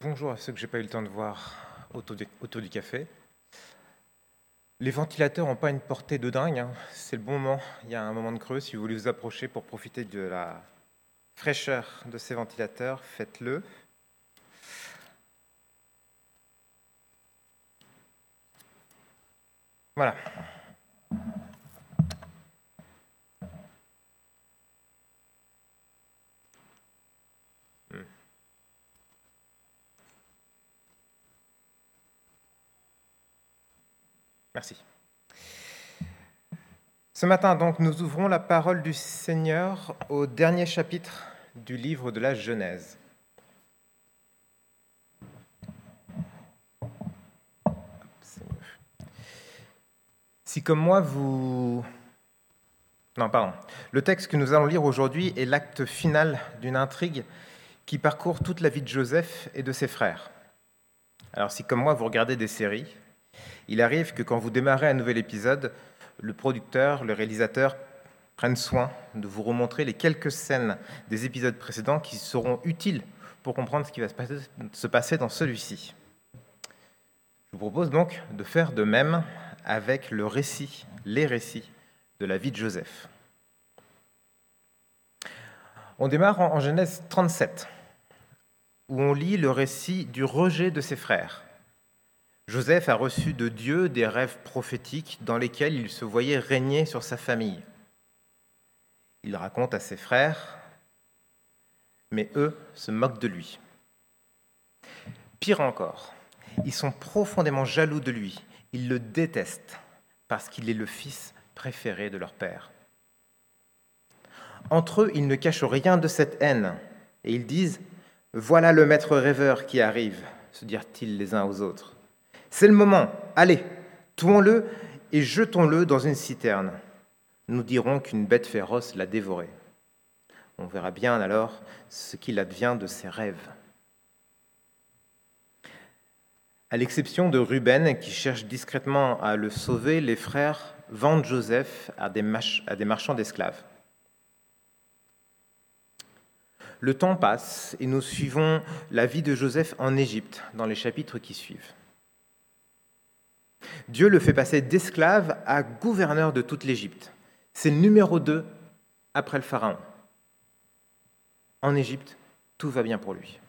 Bonjour à ceux que j'ai pas eu le temps de voir autour du café. Les ventilateurs n'ont pas une portée de dingue, hein. C'est le bon moment. Il y a un moment de creux. Si vous voulez vous approcher pour profiter de la fraîcheur de ces ventilateurs, faites-le. Voilà. Merci. Ce matin, donc, nous ouvrons la parole du Seigneur au dernier chapitre du livre de la Genèse. Si comme moi, vous... Non, pardon. Le texte que nous allons lire aujourd'hui est l'acte final d'une intrigue qui parcourt toute la vie de Joseph et de ses frères. Alors si comme moi, vous regardez des séries, il arrive que quand vous démarrez un nouvel épisode, le producteur, le réalisateur prennent soin de vous remontrer les quelques scènes des épisodes précédents qui seront utiles pour comprendre ce qui va se passer dans celui-ci. Je vous propose donc de faire de même avec les récits de la vie de Joseph. On démarre en Genèse 37, où on lit le récit du rejet de ses frères. Joseph a reçu de Dieu des rêves prophétiques dans lesquels il se voyait régner sur sa famille. Il raconte à ses frères, mais eux se moquent de lui. Pire encore, ils sont profondément jaloux de lui. Ils le détestent parce qu'il est le fils préféré de leur père. Entre eux, ils ne cachent rien de cette haine et ils disent « Voilà le maître rêveur qui arrive », se dirent-ils les uns aux autres. « C'est le moment, allez, tuons-le et jetons-le dans une citerne. Nous dirons qu'une bête féroce l'a dévoré. On verra bien alors ce qu'il advient de ses rêves. » À l'exception de Ruben, qui cherche discrètement à le sauver, les frères vendent Joseph à des marchands d'esclaves. Le temps passe et nous suivons la vie de Joseph en Égypte dans les chapitres qui suivent. Dieu le fait passer d'esclave à gouverneur de toute l'Égypte. C'est le numéro 2 après le Pharaon. En Égypte, tout va bien pour lui.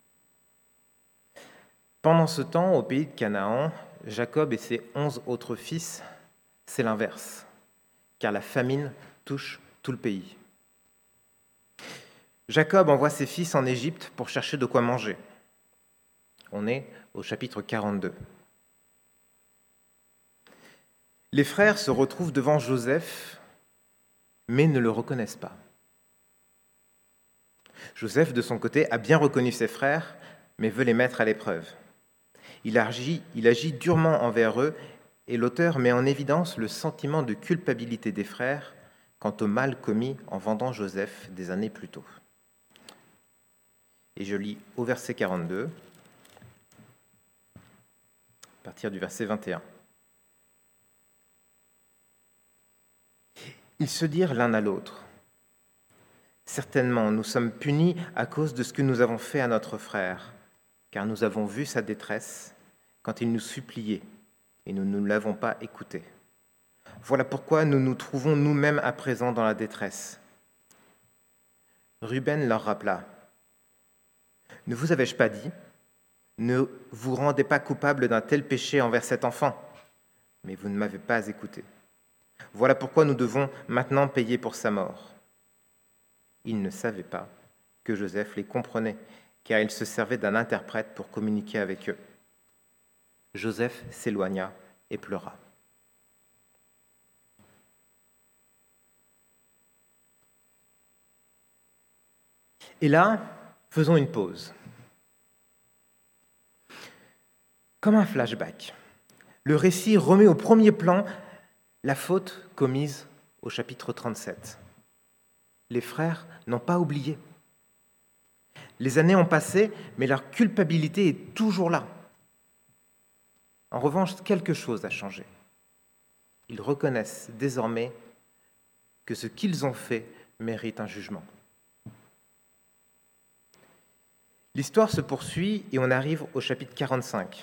Pendant ce temps, au pays de Canaan, Jacob et ses 11 autres fils, c'est l'inverse, car la famine touche tout le pays. Jacob envoie ses fils en Égypte pour chercher de quoi manger. On est au chapitre 42. Les frères se retrouvent devant Joseph, mais ne le reconnaissent pas. Joseph, de son côté, a bien reconnu ses frères, mais veut les mettre à l'épreuve. Il agit durement envers eux, et l'auteur met en évidence le sentiment de culpabilité des frères quant au mal commis en vendant Joseph des années plus tôt. Et je lis au verset 42, à partir du verset 21. Ils se dirent l'un à l'autre, « Certainement, nous sommes punis à cause de ce que nous avons fait à notre frère, car nous avons vu sa détresse quand il nous suppliait, et nous ne l'avons pas écouté. Voilà pourquoi nous nous trouvons nous-mêmes à présent dans la détresse. » Ruben leur rappela, « Ne vous avais-je pas dit, ne vous rendez pas coupable d'un tel péché envers cet enfant, mais vous ne m'avez pas écouté. Voilà pourquoi nous devons maintenant payer pour sa mort. » Ils ne savaient pas que Joseph les comprenait, car il se servait d'un interprète pour communiquer avec eux. Joseph s'éloigna et pleura. Et là, faisons une pause. Comme un flashback, le récit remet au premier plan la faute commise au chapitre 37. Les frères n'ont pas oublié. Les années ont passé, mais leur culpabilité est toujours là. En revanche, quelque chose a changé. Ils reconnaissent désormais que ce qu'ils ont fait mérite un jugement. L'histoire se poursuit et on arrive au chapitre 45.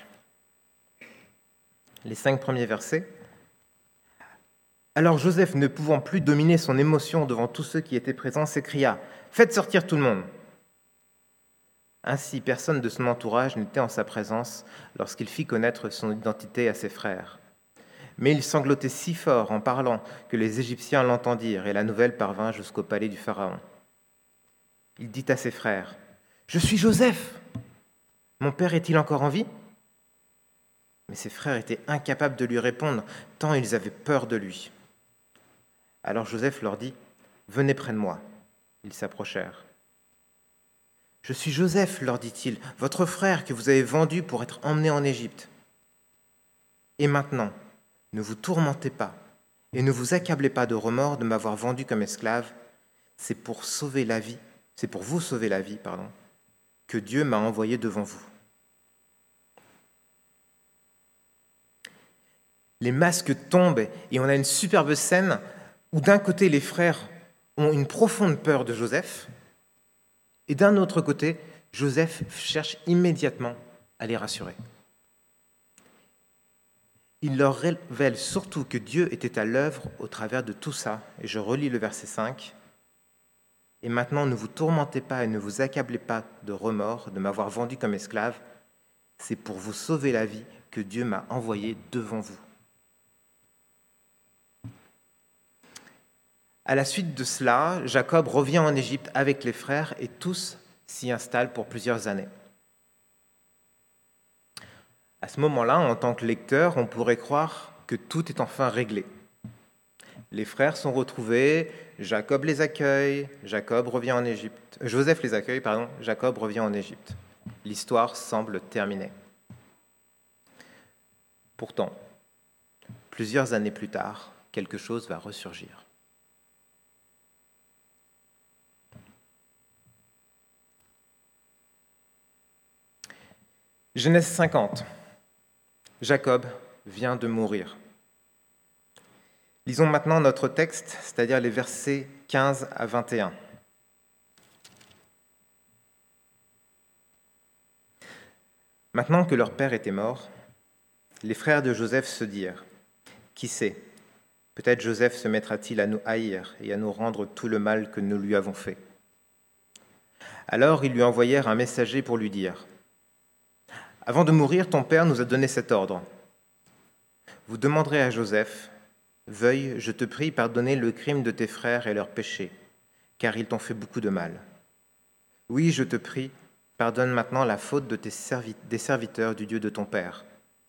Les 5 premiers versets. Alors Joseph, ne pouvant plus dominer son émotion devant tous ceux qui étaient présents, s'écria « Faites sortir tout le monde !» Ainsi, personne de son entourage n'était en sa présence lorsqu'il fit connaître son identité à ses frères. Mais il sanglotait si fort en parlant que les Égyptiens l'entendirent et la nouvelle parvint jusqu'au palais du Pharaon. Il dit à ses frères « Je suis Joseph. Mon père est-il encore en vie ?» Mais ses frères étaient incapables de lui répondre, tant ils avaient peur de lui. Alors Joseph leur dit « Venez près de moi. » Ils s'approchèrent. « Je suis Joseph, leur dit-il, votre frère que vous avez vendu pour être emmené en Égypte. Et maintenant, ne vous tourmentez pas et ne vous accablez pas de remords de m'avoir vendu comme esclave. C'est pour vous sauver la vie, que Dieu m'a envoyé devant vous. » Les masques tombent et on a une superbe scène où d'un côté les frères ont une profonde peur de Joseph et d'un autre côté, Joseph cherche immédiatement à les rassurer. Il leur révèle surtout que Dieu était à l'œuvre au travers de tout ça. Et je relis le verset 5. « Et maintenant, ne vous tourmentez pas et ne vous accablez pas de remords de m'avoir vendu comme esclave. C'est pour vous sauver la vie que Dieu m'a envoyé devant vous. » À la suite de cela, Jacob revient en Égypte avec les frères et tous s'y installent pour plusieurs années. À ce moment-là, en tant que lecteur, on pourrait croire que tout est enfin réglé. Les frères sont retrouvés, Jacob les accueille, Joseph les accueille, Jacob revient en Égypte. L'histoire semble terminée. Pourtant, plusieurs années plus tard, quelque chose va ressurgir. Genèse 50. Jacob vient de mourir. Lisons maintenant notre texte, c'est-à-dire les versets 15 à 21. Maintenant que leur père était mort, les frères de Joseph se dirent « Qui sait, peut-être Joseph se mettra-t-il à nous haïr et à nous rendre tout le mal que nous lui avons fait. » Alors ils lui envoyèrent un messager pour lui dire « Avant de mourir, ton père nous a donné cet ordre. Vous demanderez à Joseph, veuille, je te prie, pardonner le crime de tes frères et leurs péchés, car ils t'ont fait beaucoup de mal. Oui, je te prie, pardonne maintenant la faute de des serviteurs du Dieu de ton père. »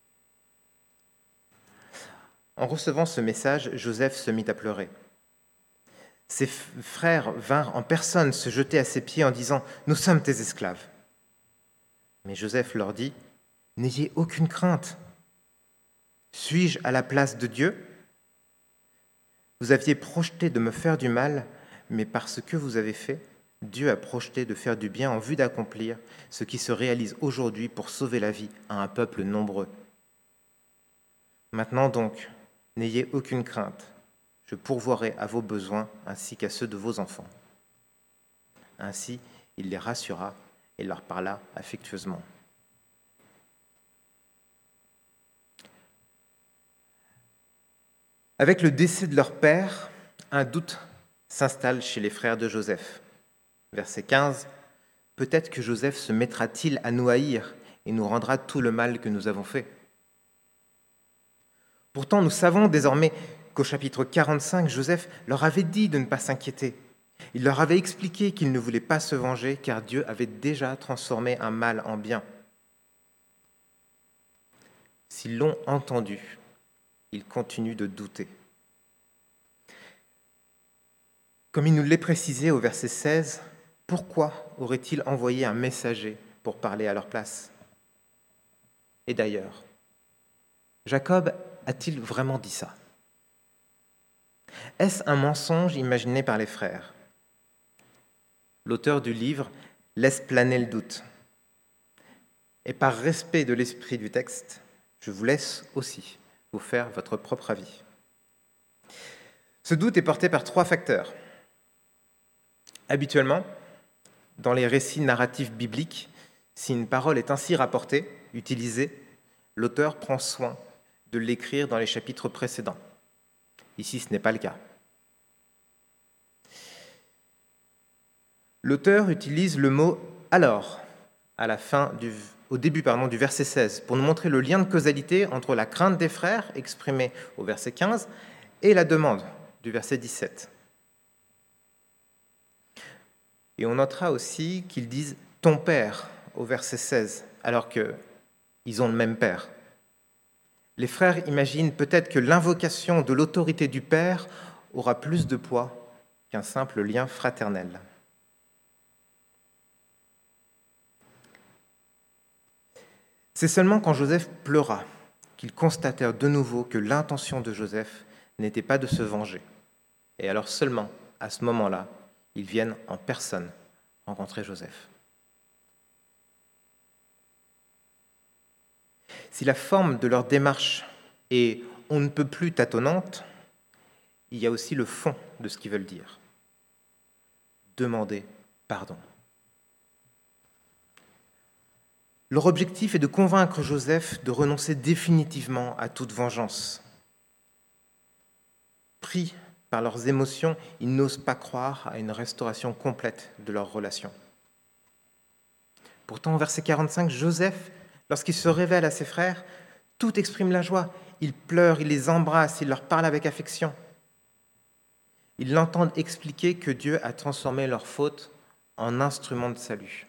En recevant ce message, Joseph se mit à pleurer. Ses frères vinrent en personne se jeter à ses pieds en disant « Nous sommes tes esclaves. » Mais Joseph leur dit « N'ayez aucune crainte. Suis-je à la place de Dieu ? Vous aviez projeté de me faire du mal, mais par ce que vous avez fait, Dieu a projeté de faire du bien en vue d'accomplir ce qui se réalise aujourd'hui pour sauver la vie à un peuple nombreux. Maintenant donc, n'ayez aucune crainte. Je pourvoirai à vos besoins ainsi qu'à ceux de vos enfants. » Ainsi, il les rassura et leur parla affectueusement. Avec le décès de leur père, un doute s'installe chez les frères de Joseph. Verset 15, « Peut-être que Joseph se mettra-t-il à nous haïr et nous rendra tout le mal que nous avons fait. » Pourtant, nous savons désormais qu'au chapitre 45, Joseph leur avait dit de ne pas s'inquiéter. Il leur avait expliqué qu'il ne voulait pas se venger car Dieu avait déjà transformé un mal en bien. S'ils l'ont entendu, ils continuent de douter. Comme il nous l'est précisé au verset 16, pourquoi aurait-il envoyé un messager pour parler à leur place ? Et d'ailleurs, Jacob a-t-il vraiment dit ça ? Est-ce un mensonge imaginé par les frères ? L'auteur du livre laisse planer le doute. Et par respect de l'esprit du texte, je vous laisse aussi vous faire votre propre avis. Ce doute est porté par 3 facteurs. Habituellement, dans les récits narratifs bibliques, Si une parole est ainsi rapportée, utilisée, l'auteur prend soin de l'écrire dans les chapitres précédents. Ici, ce n'est pas le cas. L'auteur utilise le mot « alors » au début du verset 16 pour nous montrer le lien de causalité entre la crainte des frères, exprimée au verset 15, et la demande du verset 17. Et on notera aussi qu'ils disent « ton père » au verset 16, alors qu'ils ont le même père. Les frères imaginent peut-être que l'invocation de l'autorité du père aura plus de poids qu'un simple lien fraternel. C'est seulement quand Joseph pleura qu'ils constatèrent de nouveau que l'intention de Joseph n'était pas de se venger. Et alors seulement, à ce moment-là, ils viennent en personne rencontrer Joseph. Si la forme de leur démarche est « on ne peut plus » tâtonnante, il y a aussi le fond de ce qu'ils veulent dire. Demander pardon. Leur objectif est de convaincre Joseph de renoncer définitivement à toute vengeance. Pris par leurs émotions, ils n'osent pas croire à une restauration complète de leur relation. Pourtant, au verset 45, Joseph, lorsqu'il se révèle à ses frères, tout exprime la joie. Il pleure, il les embrasse, il leur parle avec affection. Ils l'entendent expliquer que Dieu a transformé leur faute en instrument de salut.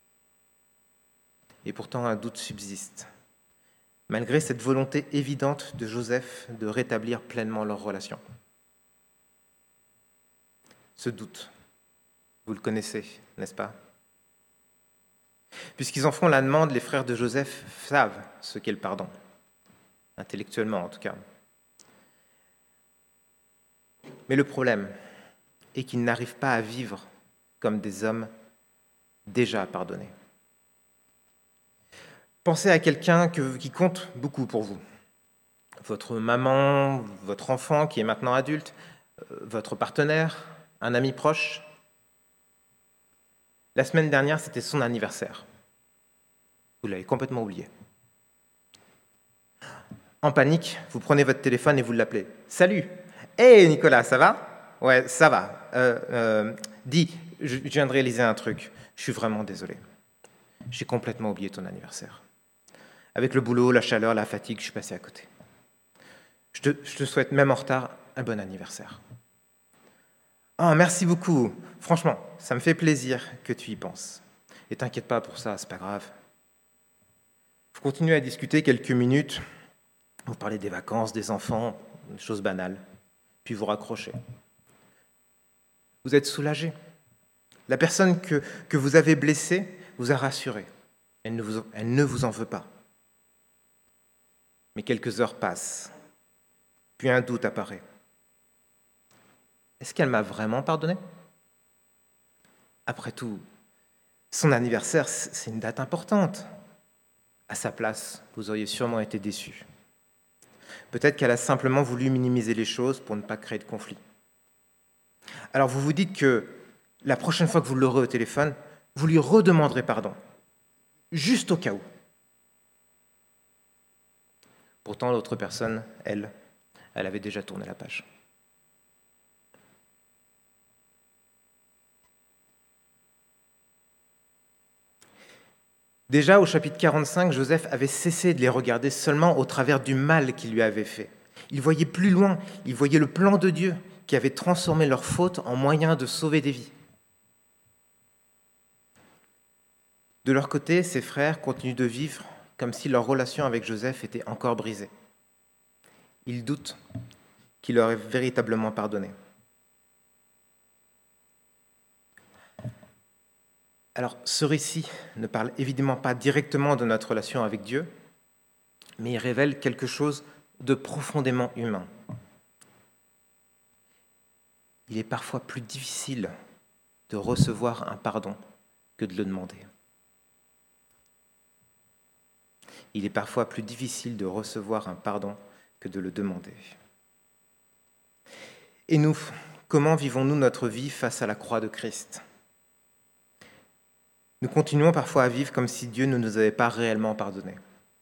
Et pourtant, un doute subsiste, malgré cette volonté évidente de Joseph de rétablir pleinement leur relation. Ce doute, vous le connaissez, n'est-ce pas ? Puisqu'ils en font la demande, les frères de Joseph savent ce qu'est le pardon, intellectuellement en tout cas. Mais le problème est qu'ils n'arrivent pas à vivre comme des hommes déjà pardonnés. Pensez à quelqu'un qui compte beaucoup pour vous. Votre maman, votre enfant qui est maintenant adulte, votre partenaire, un ami proche. La semaine dernière, c'était son anniversaire. Vous l'avez complètement oublié. En panique, vous prenez votre téléphone et vous l'appelez. « Salut ! Hey Nicolas, ça va ? Ouais, ça va. Dis, je viens de réaliser un truc. Je suis vraiment désolé. J'ai complètement oublié ton anniversaire. Avec le boulot, la chaleur, la fatigue, je suis passé à côté. Je te souhaite, même en retard, un bon anniversaire. Ah, merci beaucoup. Franchement, ça me fait plaisir que tu y penses. Et t'inquiète pas pour ça, c'est pas grave. » Vous continuez à discuter quelques minutes. Vous parlez des vacances, des enfants, des choses banales. Puis vous raccrochez. Vous êtes soulagé. La personne que vous avez blessée vous a rassuré. Elle ne vous en veut pas. Mais quelques heures passent. Puis un doute apparaît. Est-ce qu'elle m'a vraiment pardonné ? Après tout, son anniversaire, c'est une date importante. À sa place, vous auriez sûrement été déçu. Peut-être qu'elle a simplement voulu minimiser les choses pour ne pas créer de conflit. Alors vous vous dites que la prochaine fois que vous l'aurez au téléphone, vous lui redemanderez pardon, juste au cas où. Pourtant, l'autre personne, elle avait déjà tourné la page. Déjà, au chapitre 45, Joseph avait cessé de les regarder seulement au travers du mal qu'ils lui avaient fait. Il voyait plus loin, il voyait le plan de Dieu qui avait transformé leur faute en moyen de sauver des vies. De leur côté, ses frères continuent de vivre comme si leur relation avec Joseph était encore brisée. Ils doutent qu'il leur ait véritablement pardonné. Alors, ce récit ne parle évidemment pas directement de notre relation avec Dieu, mais il révèle quelque chose de profondément humain. Il est parfois plus difficile de recevoir un pardon que de le demander. Il est parfois plus difficile de recevoir un pardon que de le demander. Et nous, comment vivons-nous notre vie face à la croix de Christ ? Nous continuons parfois à vivre comme si Dieu ne nous avait pas réellement pardonné.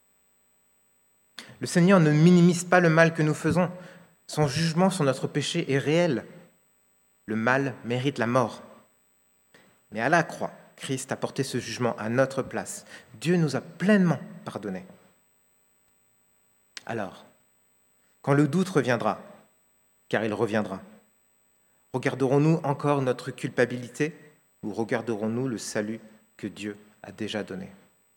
Le Seigneur ne minimise pas le mal que nous faisons. Son jugement sur notre péché est réel. Le mal mérite la mort. Mais à la croix, Christ a porté ce jugement à notre place. Dieu nous a pleinement pardonnés. Alors, quand le doute reviendra, car il reviendra, regarderons-nous encore notre culpabilité ou regarderons-nous le salut que Dieu a déjà donné ?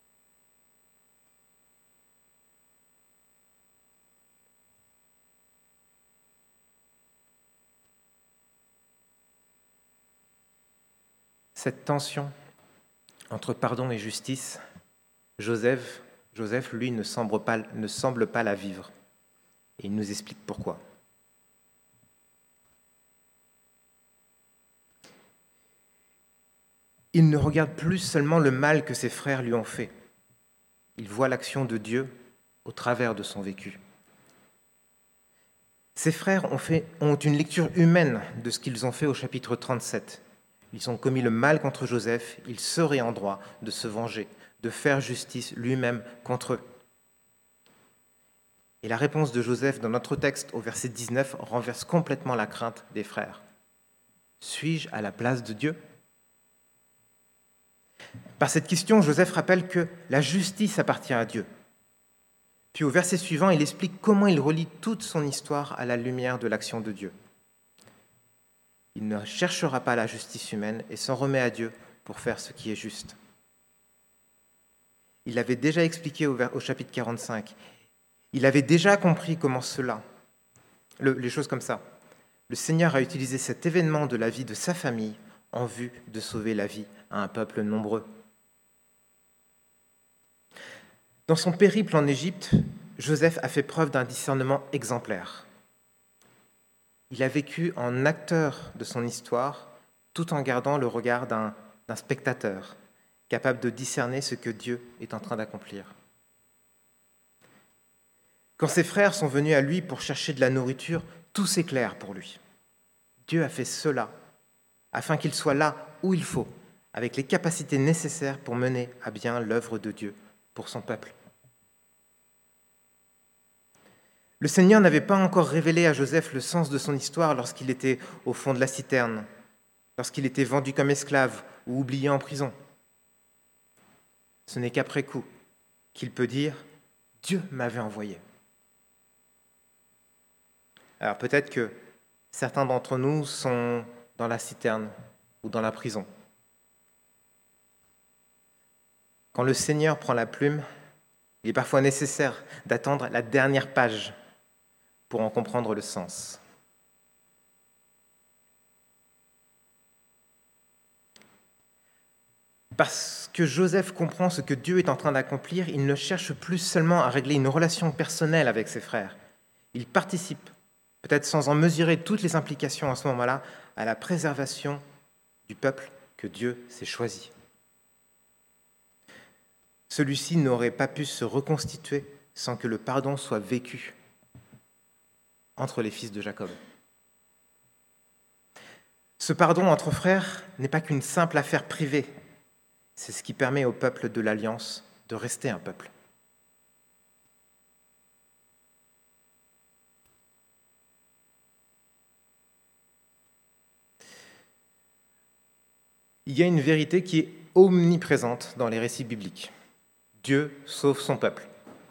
Cette tension entre pardon et justice, Joseph, lui, ne semble pas la vivre. Et il nous explique pourquoi. Il ne regarde plus seulement le mal que ses frères lui ont fait. Il voit l'action de Dieu au travers de son vécu. Ses frères ont une lecture humaine de ce qu'ils ont fait au chapitre 37. Ils ont commis le mal contre Joseph, il serait en droit de se venger, de faire justice lui-même contre eux. Et la réponse de Joseph dans notre texte au verset 19 renverse complètement la crainte des frères. Suis-je à la place de Dieu ? Par cette question, Joseph rappelle que la justice appartient à Dieu. Puis au verset suivant, il explique comment il relie toute son histoire à la lumière de l'action de Dieu. Il ne cherchera pas la justice humaine et s'en remet à Dieu pour faire ce qui est juste. Il l'avait déjà expliqué au chapitre 45. Il avait déjà compris comment les choses comme ça. Le Seigneur a utilisé cet événement de la vie de sa famille en vue de sauver la vie à un peuple nombreux. Dans son périple en Égypte, Joseph a fait preuve d'un discernement exemplaire. Il a vécu en acteur de son histoire tout en gardant le regard d'un spectateur, capable de discerner ce que Dieu est en train d'accomplir. Quand ses frères sont venus à lui pour chercher de la nourriture, tout s'éclaire pour lui. Dieu a fait cela afin qu'il soit là où il faut, avec les capacités nécessaires pour mener à bien l'œuvre de Dieu pour son peuple. Le Seigneur n'avait pas encore révélé à Joseph le sens de son histoire lorsqu'il était au fond de la citerne, lorsqu'il était vendu comme esclave ou oublié en prison. Ce n'est qu'après coup qu'il peut dire « Dieu m'avait envoyé ». Alors peut-être que certains d'entre nous sont dans la citerne ou dans la prison. Quand le Seigneur prend la plume, il est parfois nécessaire d'attendre la dernière page pour en comprendre le sens. Parce que Joseph comprend ce que Dieu est en train d'accomplir, il ne cherche plus seulement à régler une relation personnelle avec ses frères. Il participe, peut-être sans en mesurer toutes les implications à ce moment-là, à la préservation du peuple que Dieu s'est choisi. Celui-ci n'aurait pas pu se reconstituer sans que le pardon soit vécu entre les fils de Jacob. Ce pardon entre frères n'est pas qu'une simple affaire privée. C'est ce qui permet au peuple de l'Alliance de rester un peuple. Il y a une vérité qui est omniprésente dans les récits bibliques. Dieu sauve son peuple.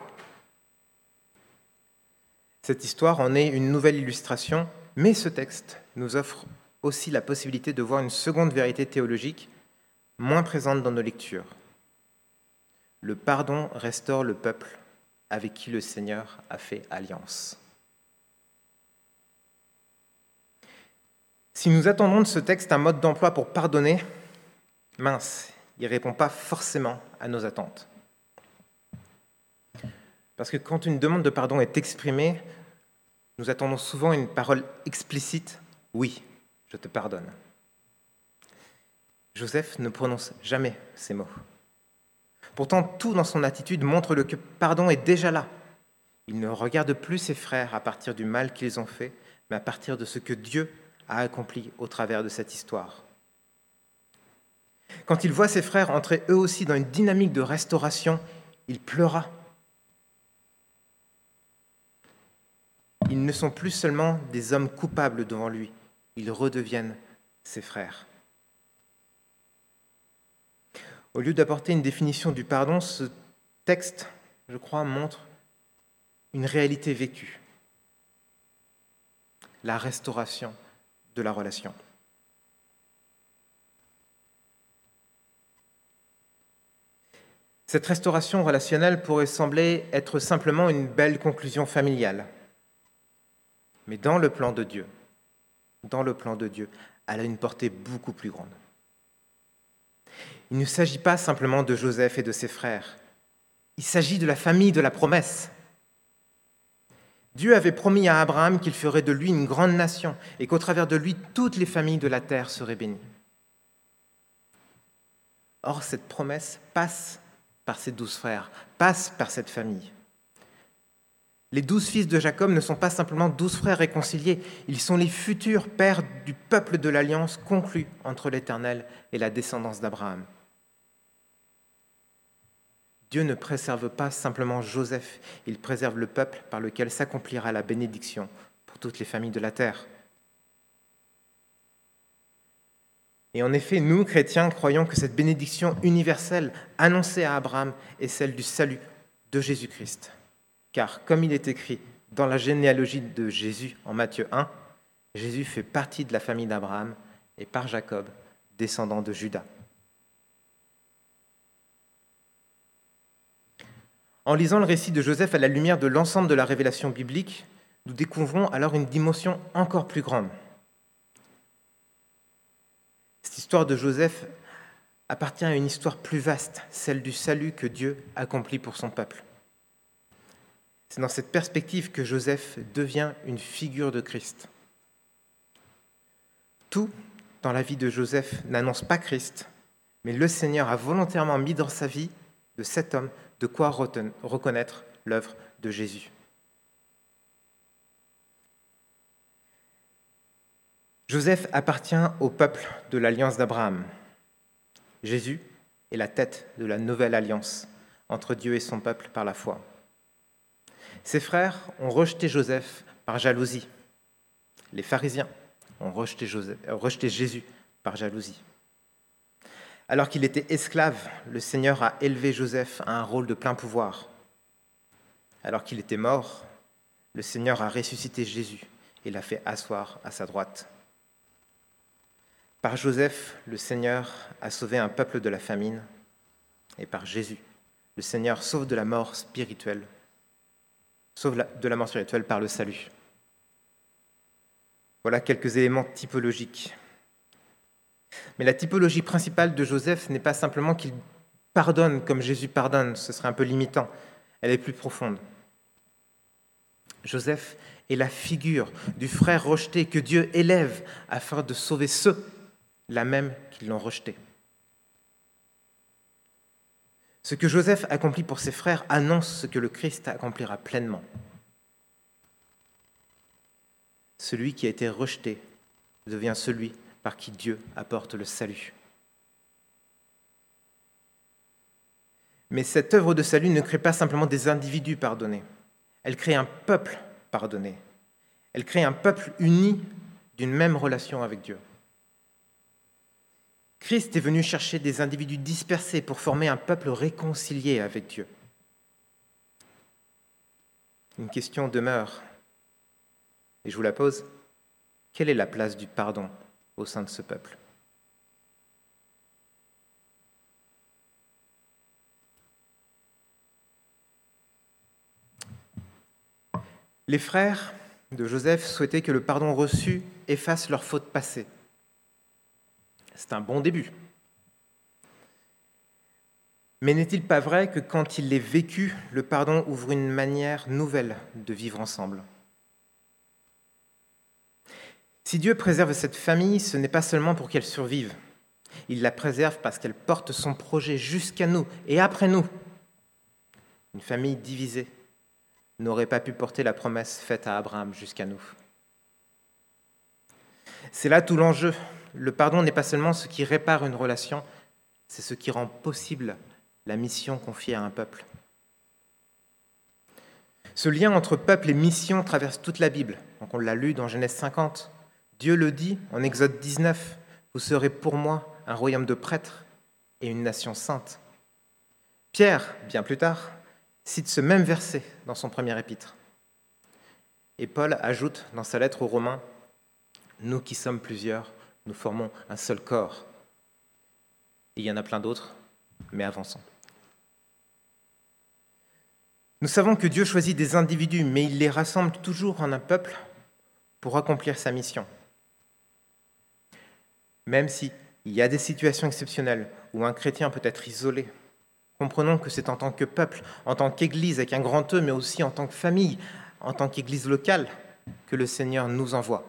Cette histoire en est une nouvelle illustration, mais ce texte nous offre aussi la possibilité de voir une seconde vérité théologique moins présente dans nos lectures. Le pardon restaure le peuple avec qui le Seigneur a fait alliance. Si nous attendons de ce texte un mode d'emploi pour pardonner, mince, il ne répond pas forcément à nos attentes. Parce que quand une demande de pardon est exprimée, nous attendons souvent une parole explicite « Oui, je te pardonne ». Joseph ne prononce jamais ces mots. Pourtant, tout dans son attitude montre que le pardon est déjà là. Il ne regarde plus ses frères à partir du mal qu'ils ont fait, mais à partir de ce que Dieu a accompli au travers de cette histoire. Quand il voit ses frères entrer eux aussi dans une dynamique de restauration, il pleura. Ils ne sont plus seulement des hommes coupables devant lui, ils redeviennent ses frères. Au lieu d'apporter une définition du pardon, ce texte, je crois, montre une réalité vécue, la restauration de la relation. Cette restauration relationnelle pourrait sembler être simplement une belle conclusion familiale. Mais dans le plan de Dieu, elle a une portée beaucoup plus grande. Il ne s'agit pas simplement de Joseph et de ses frères. Il s'agit de la famille de la promesse. Dieu avait promis à Abraham qu'il ferait de lui une grande nation et qu'au travers de lui, toutes les familles de la terre seraient bénies. Or, cette promesse passe par ses 12 frères, passe par cette famille. Les 12 fils de Jacob ne sont pas simplement 12 frères réconciliés, ils sont les futurs pères du peuple de l'alliance conclue entre l'Éternel et la descendance d'Abraham. Dieu ne préserve pas simplement Joseph, il préserve le peuple par lequel s'accomplira la bénédiction pour toutes les familles de la terre. Et en effet, nous, chrétiens, croyons que cette bénédiction universelle annoncée à Abraham est celle du salut de Jésus-Christ. Car, comme il est écrit dans la généalogie de Jésus en Matthieu 1, Jésus fait partie de la famille d'Abraham et par Jacob, descendant de Juda. En lisant le récit de Joseph à la lumière de l'ensemble de la révélation biblique, nous découvrons alors une dimension encore plus grande. Cette histoire de Joseph appartient à une histoire plus vaste, celle du salut que Dieu accomplit pour son peuple. C'est dans cette perspective que Joseph devient une figure de Christ. Tout dans la vie de Joseph n'annonce pas Christ, mais le Seigneur a volontairement mis dans sa vie de cet homme de quoi reconnaître l'œuvre de Jésus. Joseph appartient au peuple de l'alliance d'Abraham. Jésus est la tête de la nouvelle alliance entre Dieu et son peuple par la foi. Ses frères ont rejeté Joseph par jalousie. Les pharisiens ont rejeté Jésus par jalousie. Alors qu'il était esclave, le Seigneur a élevé Joseph à un rôle de plein pouvoir. Alors qu'il était mort, le Seigneur a ressuscité Jésus et l'a fait asseoir à sa droite. Par Joseph, le Seigneur a sauvé un peuple de la famine, et par Jésus, le Seigneur sauve de la mort spirituelle, par le salut. Voilà quelques éléments typologiques. Mais la typologie principale de Joseph n'est pas simplement qu'il pardonne comme Jésus pardonne, ce serait un peu limitant, elle est plus profonde. Joseph est la figure du frère rejeté que Dieu élève afin de sauver ceux-là même qui l'ont rejeté. Ce que Joseph accomplit pour ses frères annonce ce que le Christ accomplira pleinement. Celui qui a été rejeté devient celui par qui Dieu apporte le salut. Mais cette œuvre de salut ne crée pas simplement des individus pardonnés. Elle crée un peuple pardonné. Elle crée un peuple uni d'une même relation avec Dieu. Christ est venu chercher des individus dispersés pour former un peuple réconcilié avec Dieu. Une question demeure, et je vous la pose. Quelle est la place du pardon au sein de ce peuple ? Les frères de Joseph souhaitaient que le pardon reçu efface leurs fautes passées. C'est un bon début. Mais n'est-il pas vrai que quand il est vécu, le pardon ouvre une manière nouvelle de vivre ensemble ? Si Dieu préserve cette famille, ce n'est pas seulement pour qu'elle survive. Il la préserve parce qu'elle porte son projet jusqu'à nous et après nous. Une famille divisée n'aurait pas pu porter la promesse faite à Abraham jusqu'à nous. C'est là tout l'enjeu. Le pardon n'est pas seulement ce qui répare une relation, C'est ce qui rend possible la mission confiée à un peuple. Ce lien entre peuple et mission traverse toute la Bible. Donc on l'a lu dans Genèse 50. Dieu le dit en Exode 19, « Vous serez pour moi un royaume de prêtres et une nation sainte ». Pierre, bien plus tard, cite ce même verset dans son premier épître. Et Paul ajoute dans sa lettre aux Romains, « Nous qui sommes plusieurs, nous formons un seul corps. » Et il y en a plein d'autres, mais avançons. Nous savons que Dieu choisit des individus, mais il les rassemble toujours en un peuple pour accomplir sa mission. Même s'il y a des situations exceptionnelles où un chrétien peut être isolé, comprenons que c'est en tant que peuple, en tant qu'Église avec un grand E, mais aussi en tant que famille, en tant qu'Église locale, que le Seigneur nous envoie.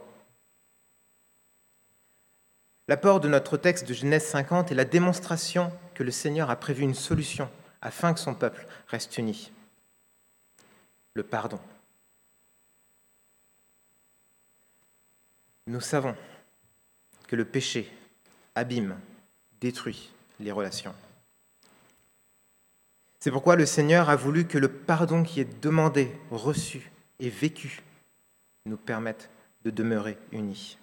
L'apport de notre texte de Genèse 50 est la démonstration que le Seigneur a prévu une solution afin que son peuple reste uni. Le pardon. Nous savons que le péché abîme, détruit les relations. C'est pourquoi le Seigneur a voulu que le pardon qui est demandé, reçu et vécu nous permette de demeurer unis.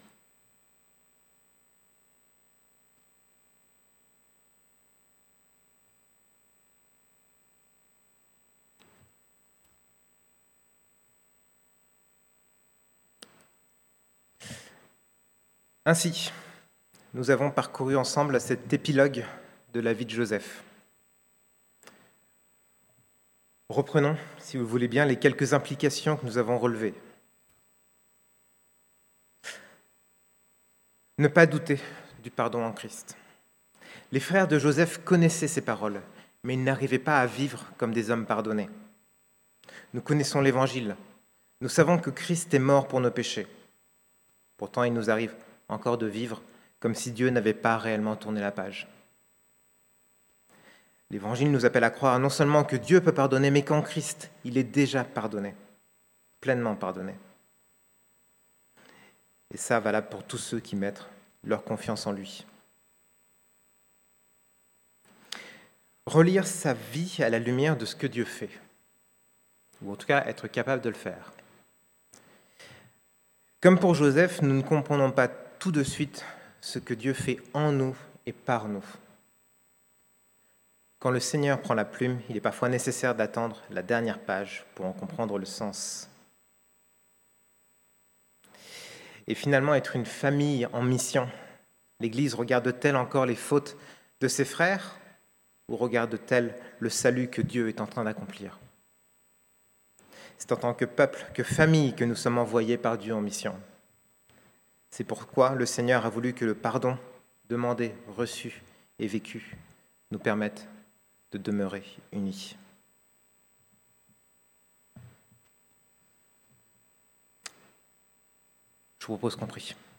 Ainsi, nous avons parcouru ensemble cet épilogue de la vie de Joseph. Reprenons, si vous voulez bien, les quelques implications que nous avons relevées. Ne pas douter du pardon en Christ. Les frères de Joseph connaissaient ces paroles, mais ils n'arrivaient pas à vivre comme des hommes pardonnés. Nous connaissons l'Évangile. Nous savons que Christ est mort pour nos péchés. Pourtant, il nous arrive encore de vivre comme si Dieu n'avait pas réellement tourné la page. L'Évangile nous appelle à croire non seulement que Dieu peut pardonner, mais qu'en Christ, il est déjà pardonné, pleinement pardonné. Et ça, valable pour tous ceux qui mettent leur confiance en lui. Relire sa vie à la lumière de ce que Dieu fait, ou en tout cas être capable de le faire. Comme pour Joseph, nous ne comprenons pas tout de suite ce que Dieu fait en nous et par nous. Quand le Seigneur prend la plume, il est parfois nécessaire d'attendre la dernière page pour en comprendre le sens. Et finalement, être une famille en mission. L'Église regarde-t-elle encore les fautes de ses frères ou regarde-t-elle le salut que Dieu est en train d'accomplir ? C'est en tant que peuple, que famille, que nous sommes envoyés par Dieu en mission. C'est pourquoi le Seigneur a voulu que le pardon demandé, reçu et vécu nous permette de demeurer unis. Je vous propose qu'on prie.